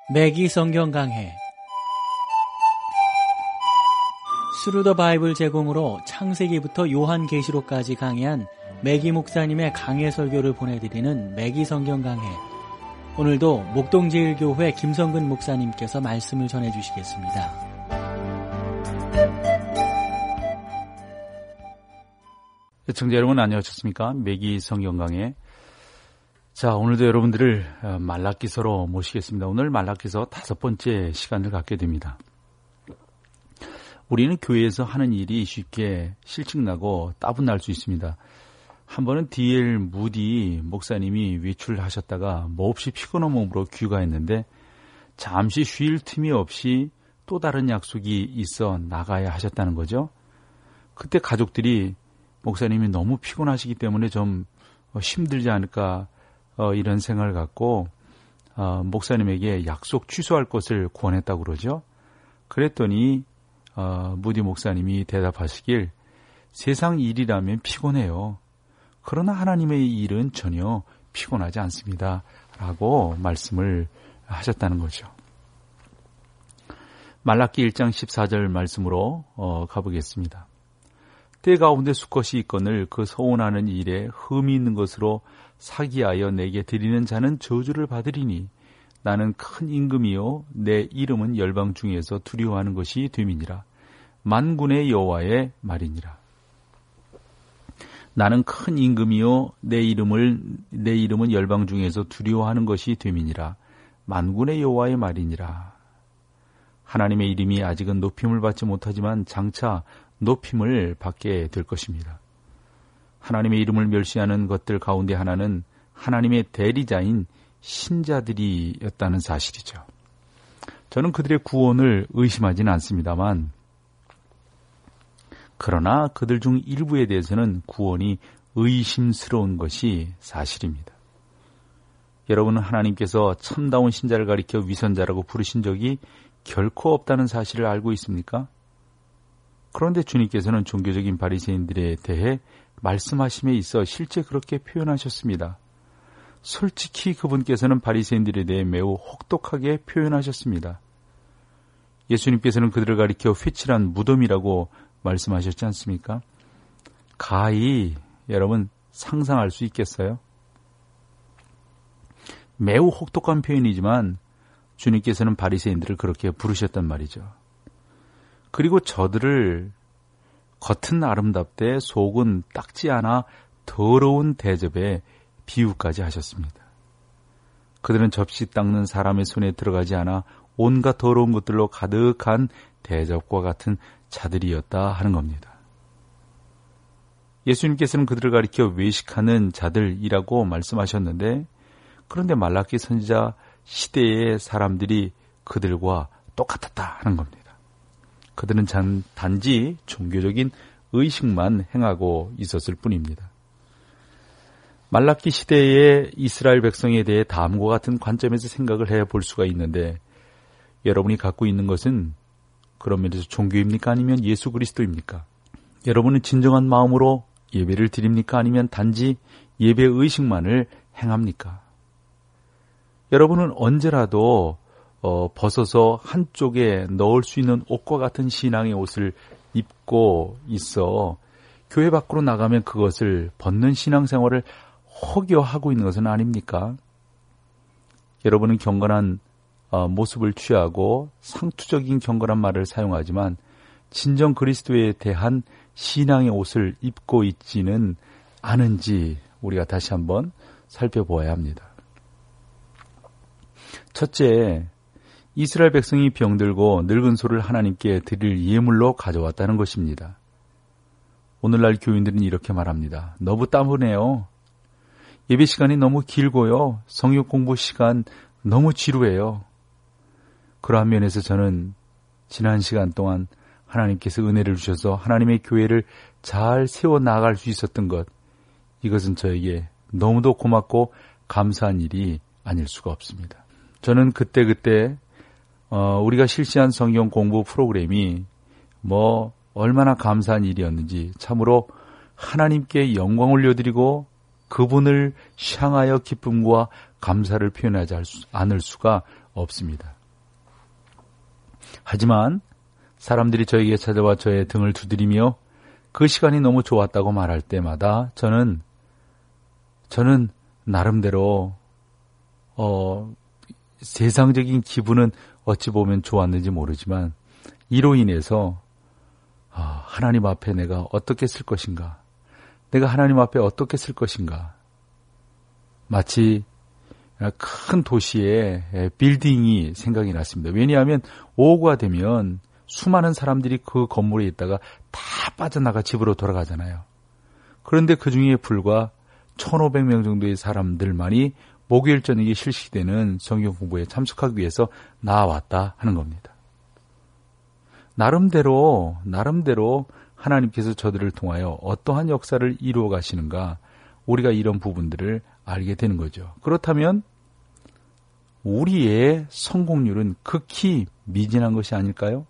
매기 성경 강해 스루 더 바이블 제공으로 창세기부터 요한계시록까지 강해한 매기 목사님의 강해 설교를 보내드리는 매기 성경 강해. 오늘도 목동제일교회 김성근 목사님께서 말씀을 전해주시겠습니다. 시청자 여러분 안녕하셨습니까? 매기 성경 강해. 자, 오늘도 여러분들을 말라기서로 모시겠습니다. 오늘 말라기서 5번째 시간을 갖게 됩니다. 우리는 교회에서 하는 일이 쉽게 실증나고 따분할 수 있습니다. 한 번은 D.L. 무디 목사님이 외출하셨다가 몹시 피곤한 몸으로 귀가했는데 잠시 쉴 틈이 없이 또 다른 약속이 있어 나가야 하셨다는 거죠. 그때 가족들이 목사님이 너무 피곤하시기 때문에 좀 힘들지 않을까 이런 생각을 갖고 목사님에게 약속 취소할 것을 권했다고 그러죠. 그랬더니 무디 목사님이 대답하시길 세상 일이라면 피곤해요. 그러나 하나님의 일은 전혀 피곤하지 않습니다. 라고 말씀을 하셨다는 거죠. 말라기 1장 14절 말씀으로 가보겠습니다. 때 가운데 수컷이 있거늘 그 서운하는 일에 흠이 있는 것으로 사기하여 내게 드리는 자는 저주를 받으리니 나는 큰 임금이요 내 이름은 열방 중에서 두려워하는 것이 됨이니라. 만군의 여호와의 말이니라. 나는 큰 임금이요 내 이름은 열방 중에서 두려워하는 것이 됨이니라. 만군의 여호와의 말이니라. 하나님의 이름이 아직은 높임을 받지 못하지만 장차 높임을 받게 될 것입니다. 하나님의 이름을 멸시하는 것들 가운데 하나는 하나님의 대리자인 신자들이었다는 사실이죠. 저는 그들의 구원을 의심하지는 않습니다만 그러나 그들 중 일부에 대해서는 구원이 의심스러운 것이 사실입니다. 여러분은 하나님께서 참다운 신자를 가리켜 위선자라고 부르신 적이 결코 없다는 사실을 알고 있습니까? 그런데 주님께서는 종교적인 바리새인들에 대해 말씀하심에 있어 실제 그렇게 표현하셨습니다. 솔직히 그분께서는 바리새인들에 대해 매우 혹독하게 표현하셨습니다. 예수님께서는 그들을 가리켜 회칠한 무덤이라고 말씀하셨지 않습니까? 가히 여러분 상상할 수 있겠어요? 매우 혹독한 표현이지만 주님께서는 바리새인들을 그렇게 부르셨단 말이죠. 그리고 저들을 겉은 아름답되 속은 닦지 않아 더러운 대접에 비유까지 하셨습니다. 그들은 접시 닦는 사람의 손에 들어가지 않아 온갖 더러운 것들로 가득한 대접과 같은 자들이었다 하는 겁니다. 예수님께서는 그들을 가리켜 외식하는 자들이라고 말씀하셨는데 그런데 말라기 선지자 시대의 사람들이 그들과 똑같았다 하는 겁니다. 그들은 단지 종교적인 의식만 행하고 있었을 뿐입니다. 말라기 시대의 이스라엘 백성에 대해 다음과 같은 관점에서 생각을 해볼 수가 있는데 여러분이 갖고 있는 것은 그런 면에서 종교입니까? 아니면 예수 그리스도입니까? 여러분은 진정한 마음으로 예배를 드립니까? 아니면 단지 예배 의식만을 행합니까? 여러분은 언제라도 벗어서 한쪽에 넣을 수 있는 옷과 같은 신앙의 옷을 입고 있어 교회 밖으로 나가면 그것을 벗는 신앙생활을 허겨하고 있는 것은 아닙니까? 여러분은 경건한 모습을 취하고 상투적인 경건한 말을 사용하지만 진정 그리스도에 대한 신앙의 옷을 입고 있지는 않은지 우리가 다시 한번 살펴보아야 합니다. 첫째, 이스라엘 백성이 병들고 늙은 소를 하나님께 드릴 예물로 가져왔다는 것입니다. 오늘날 교인들은 이렇게 말합니다. 너무 따분해요. 예배 시간이 너무 길고요. 성역 공부 시간 너무 지루해요. 그러한 면에서 저는 지난 시간 동안 하나님께서 은혜를 주셔서 하나님의 교회를 잘 세워나갈 수 있었던 것, 이것은 저에게 너무도 고맙고 감사한 일이 아닐 수가 없습니다. 저는 그때 우리가 실시한 성경 공부 프로그램이 얼마나 감사한 일이었는지 참으로 하나님께 영광 올려드리고 그분을 향하여 기쁨과 감사를 표현하지 않을 수가 없습니다. 하지만 사람들이 저에게 찾아와 저의 등을 두드리며 그 시간이 너무 좋았다고 말할 때마다 저는 나름대로 세상적인 기분은 어찌 보면 좋았는지 모르지만 이로 인해서 하나님 앞에 내가 어떻게 쓸 것인가, 내가 하나님 앞에 어떻게 쓸 것인가, 마치 큰 도시의 빌딩이 생각이 났습니다. 왜냐하면 오후가 되면 수많은 사람들이 그 건물에 있다가 다 빠져나가 집으로 돌아가잖아요. 그런데 그 중에 불과 1,500명 정도의 사람들만이 목요일 저녁에 실시되는 성경 공부에 참석하기 위해서 나와왔다 하는 겁니다. 나름대로 하나님께서 저들을 통하여 어떠한 역사를 이루어 가시는가, 우리가 이런 부분들을 알게 되는 거죠. 그렇다면 우리의 성공률은 극히 미진한 것이 아닐까요?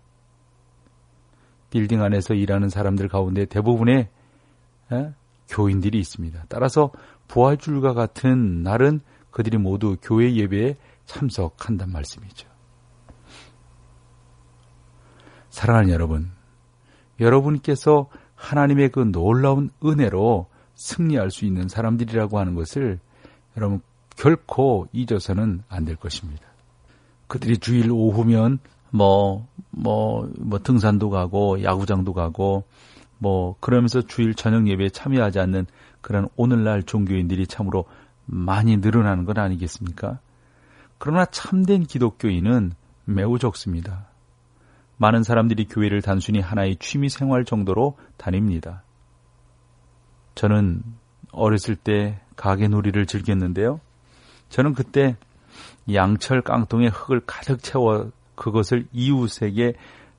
빌딩 안에서 일하는 사람들 가운데 대부분의 교인들이 있습니다. 따라서 부활주일과 같은 날은 그들이 모두 교회 예배에 참석한단 말씀이죠. 사랑하는 여러분, 여러분께서 하나님의 그 놀라운 은혜로 승리할 수 있는 사람들이라고 하는 것을 여러분 결코 잊어서는 안 될 것입니다. 그들이 주일 오후면 등산도 가고 야구장도 가고 그러면서 주일 저녁 예배에 참여하지 않는 그런 오늘날 종교인들이 참으로 많이 늘어나는 건 아니겠습니까? 그러나 참된 기독교인은 매우 적습니다. 많은 사람들이 교회를 단순히 하나의 취미 생활 정도로 다닙니다. 저는 어렸을 때 가게놀이를 즐겼는데요. 저는 그때 양철 깡통에 흙을 가득 채워 그것을 이웃에게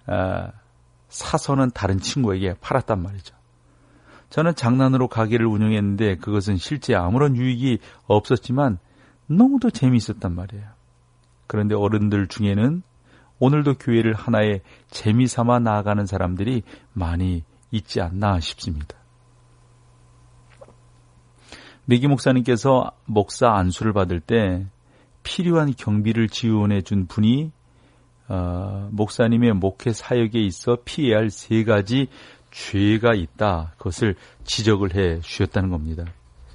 사서는 다른 친구에게 팔았단 말이죠. 저는 장난으로 가게를 운영했는데 그것은 실제 아무런 유익이 없었지만 너무도 재미있었단 말이에요. 그런데 어른들 중에는 오늘도 교회를 하나의 재미삼아 나아가는 사람들이 많이 있지 않나 싶습니다. 매기 목사님께서 목사 안수를 받을 때 필요한 경비를 지원해 준 분이 목사님의 목회 사역에 있어 피해야 할 3가지 죄가 있다. 그것을 지적을 해 주셨다는 겁니다.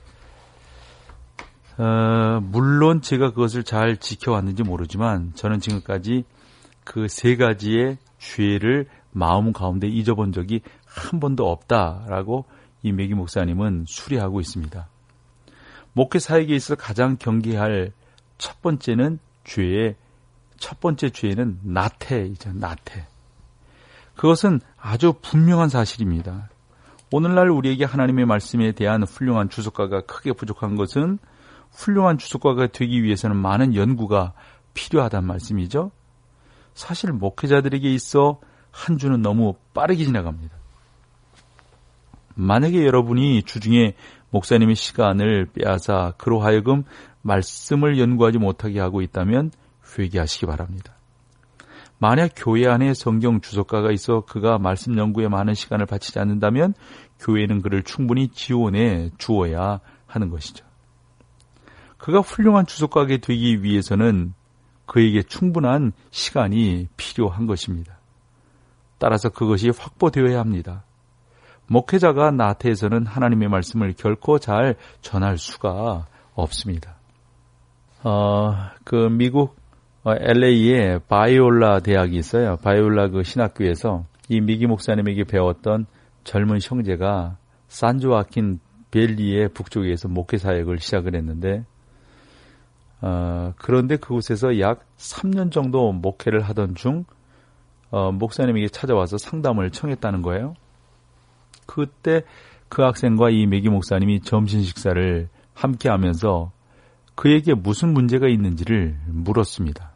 물론 제가 그것을 잘 지켜왔는지 모르지만 저는 지금까지 그 3가지의 죄를 마음 가운데 잊어본 적이 한 번도 없다라고 이 매기 목사님은 수리하고 있습니다. 목회 사역에 있어 가장 경계할 첫 번째 죄는 나태이죠. 나태. 그것은 아주 분명한 사실입니다. 오늘날 우리에게 하나님의 말씀에 대한 훌륭한 주석가가 크게 부족한 것은 훌륭한 주석가가 되기 위해서는 많은 연구가 필요하단 말씀이죠. 사실 목회자들에게 있어 한 주는 너무 빠르게 지나갑니다. 만약에 여러분이 주중에 목사님의 시간을 빼앗아 그로 하여금 말씀을 연구하지 못하게 하고 있다면 회개하시기 바랍니다. 만약 교회 안에 성경 주석가가 있어 그가 말씀 연구에 많은 시간을 바치지 않는다면 교회는 그를 충분히 지원해 주어야 하는 것이죠. 그가 훌륭한 주석가가 되기 위해서는 그에게 충분한 시간이 필요한 것입니다. 따라서 그것이 확보되어야 합니다. 목회자가 나태해서는 하나님의 말씀을 결코 잘 전할 수가 없습니다. 미국 LA에 바이올라 대학이 있어요. 바이올라 그 신학교에서 이 미기 목사님에게 배웠던 젊은 형제가 산조아킨 밸리의 북쪽에서 목회 사역을 시작을 했는데 그런데 그곳에서 약 3년 정도 목회를 하던 중 목사님에게 찾아와서 상담을 청했다는 거예요. 그때 그 학생과 이 매기 목사님이 점심 식사를 함께 하면서 그에게 무슨 문제가 있는지를 물었습니다.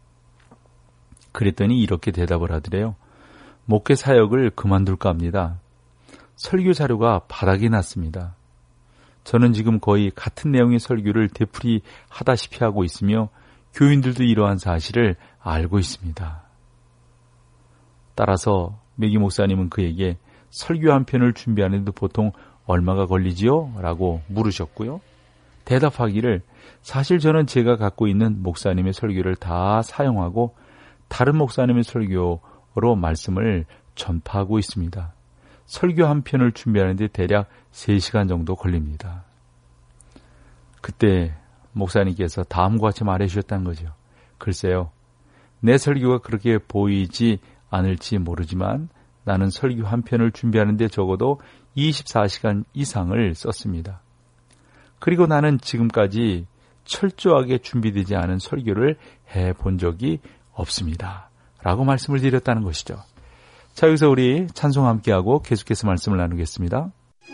그랬더니 이렇게 대답을 하더래요. 목회 사역을 그만둘까 합니다. 설교 자료가 바닥이 났습니다. 저는 지금 거의 같은 내용의 설교를 되풀이하다시피 하고 있으며 교인들도 이러한 사실을 알고 있습니다. 따라서 매기 목사님은 그에게 설교 한 편을 준비하는데 보통 얼마가 걸리지요? 라고 물으셨고요. 대답하기를 사실 저는 제가 갖고 있는 목사님의 설교를 다 사용하고 다른 목사님의 설교로 말씀을 전파하고 있습니다. 설교 한 편을 준비하는데 대략 3시간 정도 걸립니다. 그때 목사님께서 다음과 같이 말해 주셨다는 거죠. 글쎄요, 내 설교가 그렇게 보이지 않을지 모르지만 나는 설교 한 편을 준비하는데 적어도 24시간 이상을 썼습니다. 그리고 나는 지금까지 철저하게 준비되지 않은 설교를 해본 적이 없습니다. 라고 말씀을 드렸다는 것이죠. 자, 여기서 우리 찬송 함께하고 계속해서 말씀을 나누겠습니다.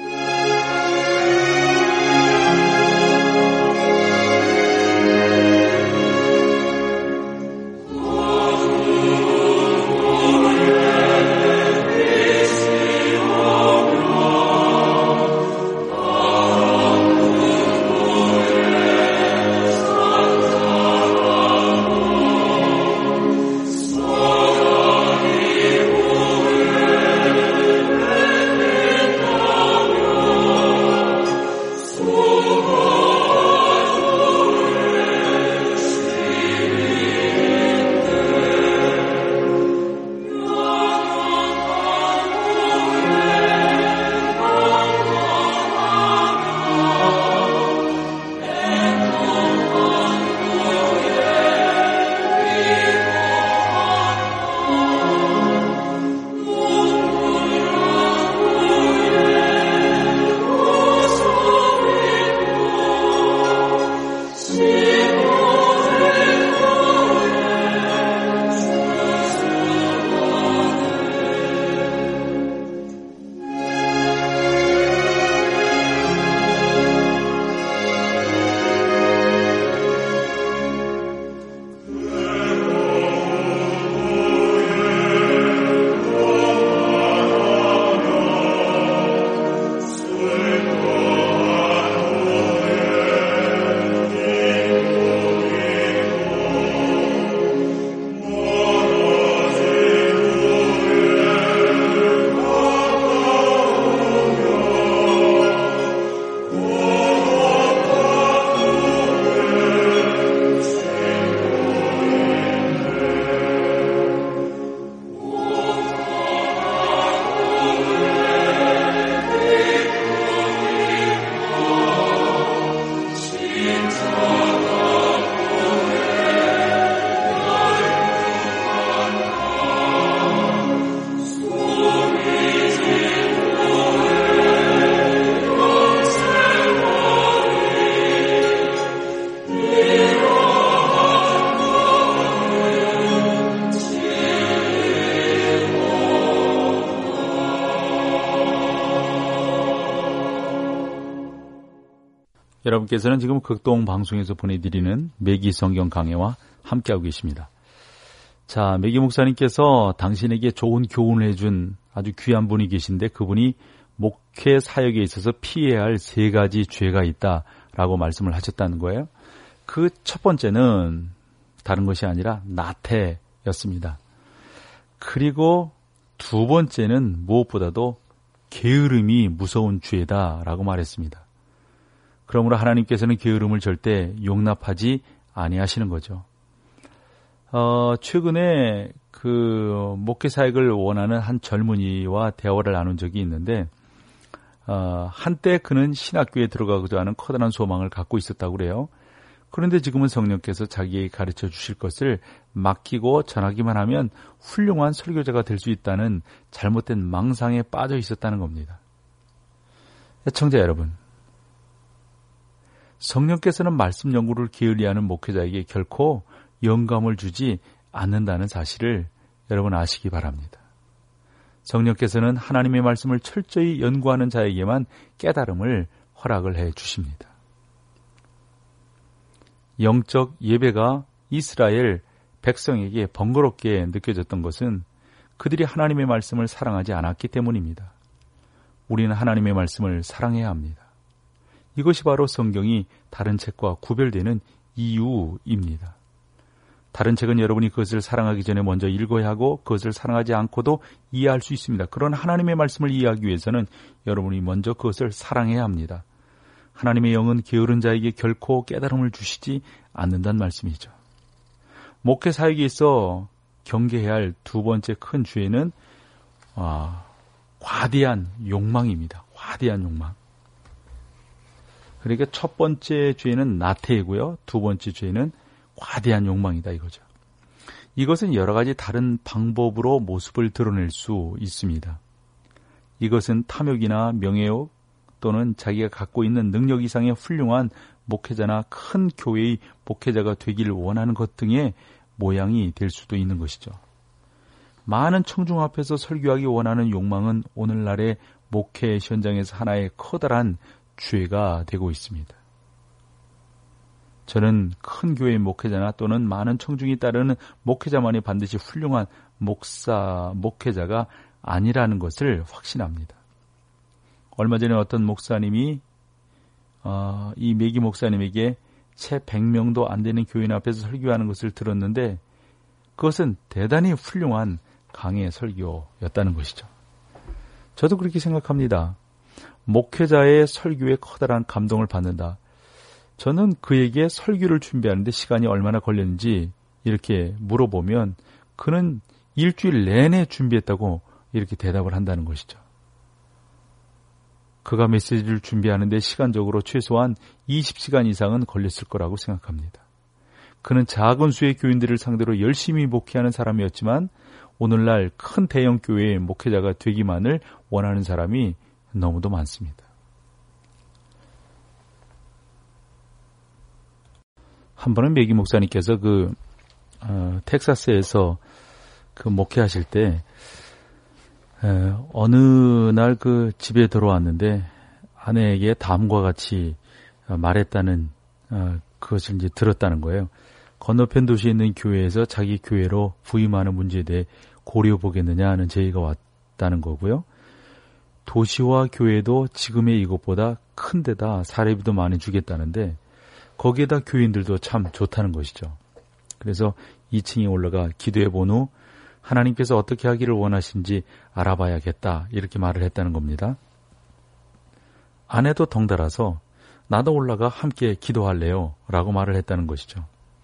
여러분께서는 지금 극동방송에서 보내드리는 매기 성경 강해와 함께하고 계십니다. 자, 매기 목사님께서 당신에게 좋은 교훈을 해준 아주 귀한 분이 계신데 그분이 목회 사역에 있어서 피해야 할 3가지 죄가 있다라고 말씀을 하셨다는 거예요. 그 첫 번째는 다른 것이 아니라 나태였습니다. 그리고 2번째는 무엇보다도 게으름이 무서운 죄다라고 말했습니다. 그러므로 하나님께서는 게으름을 절대 용납하지 아니하시는 거죠. 최근에 그 목회 사역을 원하는 한 젊은이와 대화를 나눈 적이 있는데 한때 그는 신학교에 들어가고자 하는 커다란 소망을 갖고 있었다고 그래요. 그런데 지금은 성령께서 자기에게 가르쳐 주실 것을 맡기고 전하기만 하면 훌륭한 설교자가 될 수 있다는 잘못된 망상에 빠져 있었다는 겁니다. 애청자 여러분, 성령께서는 말씀 연구를 게을리하는 목회자에게 결코 영감을 주지 않는다는 사실을 여러분 아시기 바랍니다. 성령께서는 하나님의 말씀을 철저히 연구하는 자에게만 깨달음을 허락을 해 주십니다. 영적 예배가 이스라엘 백성에게 번거롭게 느껴졌던 것은 그들이 하나님의 말씀을 사랑하지 않았기 때문입니다. 우리는 하나님의 말씀을 사랑해야 합니다. 이것이 바로 성경이 다른 책과 구별되는 이유입니다. 다른 책은 여러분이 그것을 사랑하기 전에 먼저 읽어야 하고 그것을 사랑하지 않고도 이해할 수 있습니다. 그런 하나님의 말씀을 이해하기 위해서는 여러분이 먼저 그것을 사랑해야 합니다. 하나님의 영은 게으른 자에게 결코 깨달음을 주시지 않는다는 말씀이죠. 목회 사역에 있어 경계해야 할 두 번째 큰 죄는 과대한 욕망입니다. 과대한 욕망. 그러니까 첫 번째 죄는 나태이고요. 두 번째 죄는 과대한 욕망이다 이거죠. 이것은 여러 가지 다른 방법으로 모습을 드러낼 수 있습니다. 이것은 탐욕이나 명예욕 또는 자기가 갖고 있는 능력 이상의 훌륭한 목회자나 큰 교회의 목회자가 되기를 원하는 것 등의 모양이 될 수도 있는 것이죠. 많은 청중 앞에서 설교하기 원하는 욕망은 오늘날의 목회 현장에서 하나의 커다란 죄가 되고 있습니다. 저는 큰 교회의 목회자나 또는 많은 청중이 따르는 목회자만이 반드시 훌륭한 목회자가 아니라는 것을 확신합니다. 얼마 전에 어떤 목사님이 이 매기 목사님에게 채 100명도 안 되는 교인 앞에서 설교하는 것을 들었는데 그것은 대단히 훌륭한 강의 설교였다는 것이죠. 저도 그렇게 생각합니다. 목회자의 설교에 커다란 감동을 받는다. 저는 그에게 설교를 준비하는데 시간이 얼마나 걸렸는지 이렇게 물어보면 그는 일주일 내내 준비했다고 이렇게 대답을 한다는 것이죠. 그가 메시지를 준비하는데 시간적으로 최소한 20시간 이상은 걸렸을 거라고 생각합니다. 그는 작은 수의 교인들을 상대로 열심히 목회하는 사람이었지만 오늘날 큰 대형 교회의 목회자가 되기만을 원하는 사람이 너무도 많습니다. 한 번은 매기 목사님께서 텍사스에서 목회하실 때 어느 날 집에 들어왔는데 아내에게 다음과 같이 말했다는 그것을 이제 들었다는 거예요. 건너편 도시에 있는 교회에서 자기 교회로 부임하는 문제에 대해 고려해 보겠느냐 하는 제의가 왔다는 거고요. 도시와 교회도 지금의 이것보다 큰 데다 사례비도 많이 주겠다는데 거기에다 교인들도 참 좋다는 것이죠. 그래서 2층에 올라가 기도해 본 후 하나님께서 어떻게 하기를 원하신지 알아봐야겠다 이렇게 말을 했다는 겁니다. 아내도 덩달아서 나도 올라가 함께 기도할래요 라고 말을 했다는 것이죠.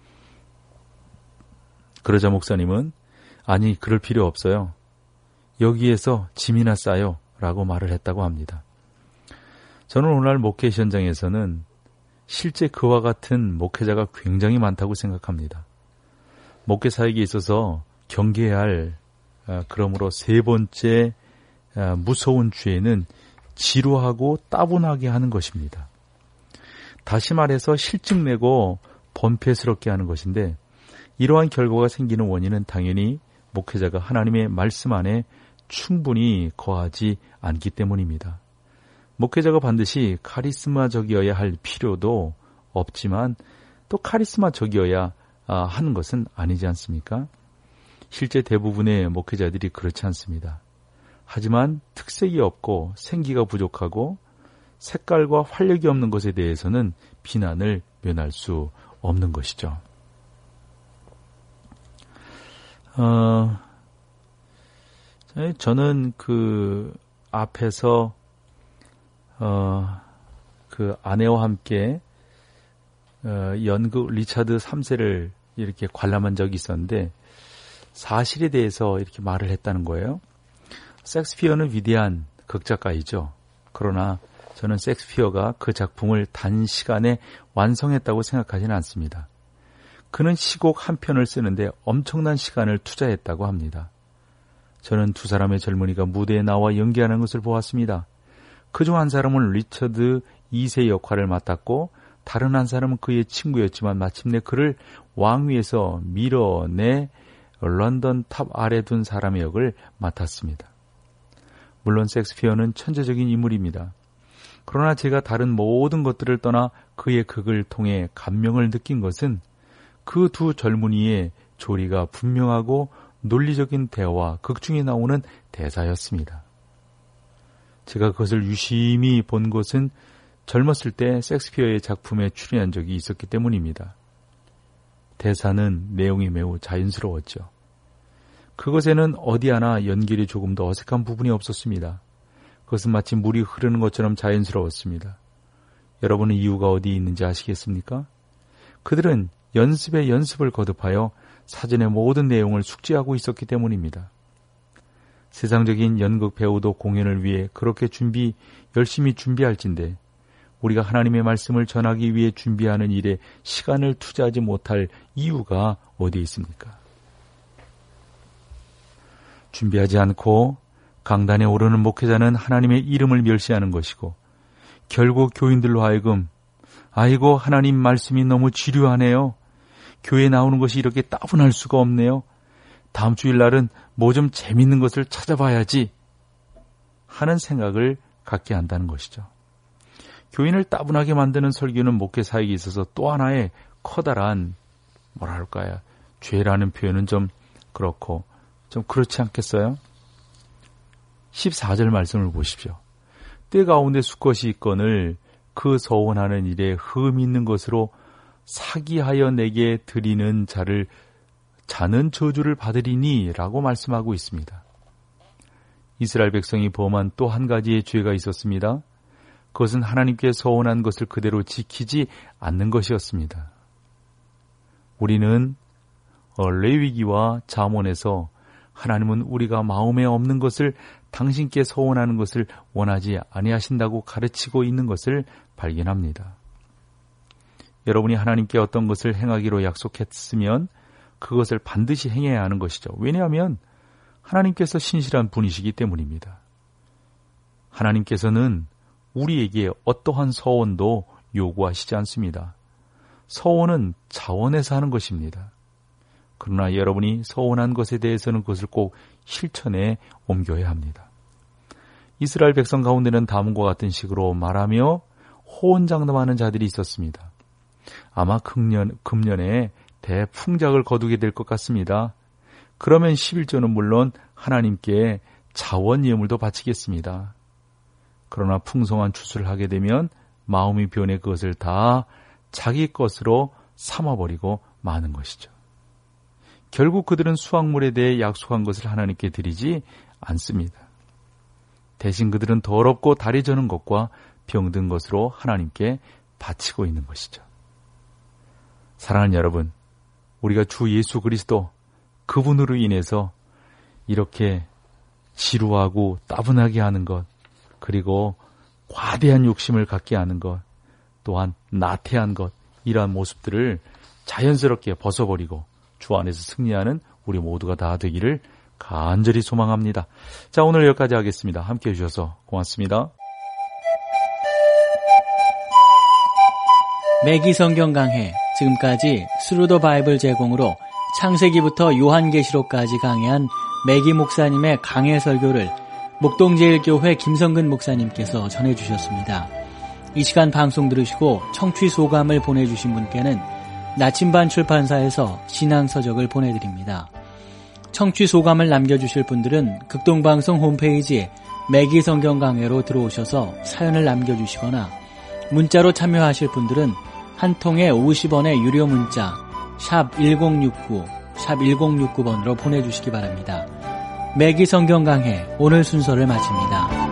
그러자 목사님은 아니 그럴 필요 없어요. 여기에서 짐이나 싸요 라고 말을 했다고 합니다. 저는 오늘날 목회 현장에서는 실제 그와 같은 목회자가 굉장히 많다고 생각합니다. 목회 사역에 있어서 경계해야 할 그러므로 세 번째 무서운 죄는 지루하고 따분하게 하는 것입니다. 다시 말해서 실증내고 번패스럽게 하는 것인데 이러한 결과가 생기는 원인은 당연히 목회자가 하나님의 말씀 안에 충분히 거하지 않기 때문입니다. 목회자가 반드시 카리스마적이어야 할 필요도 없지만 또 카리스마적이어야 하는 것은 아니지 않습니까? 실제 대부분의 목회자들이 그렇지 않습니다. 하지만 특색이 없고 생기가 부족하고 색깔과 활력이 없는 것에 대해서는 비난을 면할 수 없는 것이죠. 저는 앞에서 아내와 함께 연극 리차드 3세를 이렇게 관람한 적이 있었는데 사실에 대해서 이렇게 말을 했다는 거예요. 셰익스피어는 위대한 극작가이죠. 그러나 저는 셰익스피어가 그 작품을 단시간에 완성했다고 생각하지는 않습니다. 그는 시곡 한 편을 쓰는데 엄청난 시간을 투자했다고 합니다. 저는 두 사람의 젊은이가 무대에 나와 연기하는 것을 보았습니다. 그중 한 사람은 리처드 2세 역할을 맡았고 다른 한 사람은 그의 친구였지만 마침내 그를 왕위에서 밀어내 런던 탑 아래 둔 사람의 역을 맡았습니다. 물론 셰익스피어는 천재적인 인물입니다. 그러나 제가 다른 모든 것들을 떠나 그의 극을 통해 감명을 느낀 것은 그 두 젊은이의 조리가 분명하고 논리적인 대화, 극 중에 나오는 대사였습니다. 제가 그것을 유심히 본 것은 젊었을 때 셰익스피어의 작품에 출연한 적이 있었기 때문입니다. 대사는 내용이 매우 자연스러웠죠. 그것에는 어디 하나 연결이 조금 더 어색한 부분이 없었습니다. 그것은 마치 물이 흐르는 것처럼 자연스러웠습니다. 여러분은 이유가 어디에 있는지 아시겠습니까? 그들은 연습에 연습을 거듭하여 사전의 모든 내용을 숙지하고 있었기 때문입니다. 세상적인 연극 배우도 공연을 위해 그렇게 열심히 준비할진데 우리가 하나님의 말씀을 전하기 위해 준비하는 일에 시간을 투자하지 못할 이유가 어디에 있습니까? 준비하지 않고 강단에 오르는 목회자는 하나님의 이름을 멸시하는 것이고 결국 교인들로 하여금 아이고 하나님 말씀이 너무 지루하네요. 교회에 나오는 것이 이렇게 따분할 수가 없네요. 다음 주일날은 뭐 좀 재밌는 것을 찾아봐야지 하는 생각을 갖게 한다는 것이죠. 교인을 따분하게 만드는 설교는 목회 사역에 있어서 또 하나의 커다란 뭐랄까요? 죄라는 표현은 좀 그렇고 좀 그렇지 않겠어요? 14절 말씀을 보십시오. 때 가운데 수컷이 있거늘 그 서원하는 일에 흠 있는 것으로 사기하여 내게 드리는 자는 저주를 받으리니 라고 말씀하고 있습니다. 이스라엘 백성이 범한 또 한 가지의 죄가 있었습니다. 그것은 하나님께 서원한 것을 그대로 지키지 않는 것이었습니다. 우리는 레위기와 잠언에서 하나님은 우리가 마음에 없는 것을 당신께 서원하는 것을 원하지 아니하신다고 가르치고 있는 것을 발견합니다. 여러분이 하나님께 어떤 것을 행하기로 약속했으면 그것을 반드시 행해야 하는 것이죠. 왜냐하면 하나님께서 신실한 분이시기 때문입니다. 하나님께서는 우리에게 어떠한 서원도 요구하시지 않습니다. 서원은 자원에서 하는 것입니다. 그러나 여러분이 서원한 것에 대해서는 그것을 꼭 실천에 옮겨야 합니다. 이스라엘 백성 가운데는 다음과 같은 식으로 말하며 호언장담하는 자들이 있었습니다. 아마 금년에 대풍작을 거두게 될 것 같습니다. 그러면 11조는 물론 하나님께 자원 예물도 바치겠습니다. 그러나 풍성한 추수를 하게 되면 마음이 변해 그것을 다 자기 것으로 삼아버리고 마는 것이죠. 결국 그들은 수확물에 대해 약속한 것을 하나님께 드리지 않습니다. 대신 그들은 더럽고 다리 저는 것과 병든 것으로 하나님께 바치고 있는 것이죠. 사랑하는 여러분, 우리가 주 예수 그리스도 그분으로 인해서 이렇게 지루하고 따분하게 하는 것, 그리고 과대한 욕심을 갖게 하는 것, 또한 나태한 것, 이러한 모습들을 자연스럽게 벗어버리고 주 안에서 승리하는 우리 모두가 다 되기를 간절히 소망합니다. 자, 오늘 여기까지 하겠습니다. 함께해 주셔서 고맙습니다. 매기 성경 강해, 지금까지 스루 더 바이블 제공으로 창세기부터 요한계시록까지 강해한 매기 목사님의 강해 설교를 목동제일교회 김성근 목사님께서 전해주셨습니다. 이 시간 방송 들으시고 청취 소감을 보내주신 분께는 나침반 출판사에서 신앙서적을 보내드립니다. 청취 소감을 남겨주실 분들은 극동방송 홈페이지 매기 성경 강해로 들어오셔서 사연을 남겨주시거나 문자로 참여하실 분들은 한 통에 50원의 유료 문자 샵 1069, 샵 1069번으로 보내주시기 바랍니다. 매기 성경 강해 오늘 순서를 마칩니다.